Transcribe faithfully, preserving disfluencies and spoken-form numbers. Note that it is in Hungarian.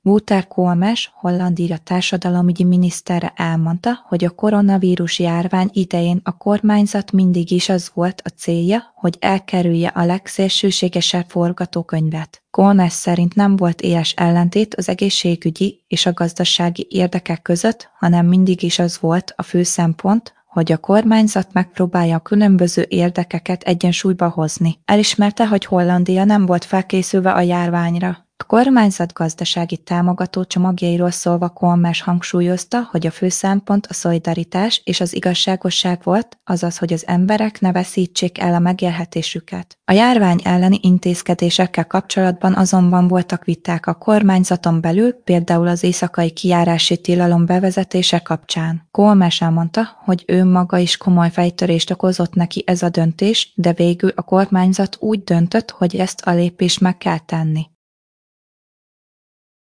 Wouter Koolmees, Hollandia társadalomügyi minisztere elmondta, hogy a koronavírus járvány idején a kormányzat mindig is az volt a célja, hogy elkerülje a legszélsőségesebb forgatókönyvet. Koolmees szerint nem volt éles ellentét az egészségügyi és a gazdasági érdekek között, hanem mindig is az volt a fő szempont, hogy a kormányzat megpróbálja a különböző érdekeket egyensúlyba hozni. Elismerte, hogy Hollandia nem volt felkészülve a járványra. A kormányzat gazdasági támogató csomagjairól szólva Koolmees hangsúlyozta, hogy a fő szempont a szolidaritás és az igazságosság volt, azaz, hogy az emberek ne veszítsék el a megélhetésüket. A járvány elleni intézkedésekkel kapcsolatban azonban voltak viták a kormányzaton belül, például az éjszakai kijárási tilalom bevezetése kapcsán. Koolmees elmondta, hogy ő maga is komoly fejtörést okozott neki ez a döntés, de végül a kormányzat úgy döntött, hogy ezt a lépést meg kell tenni.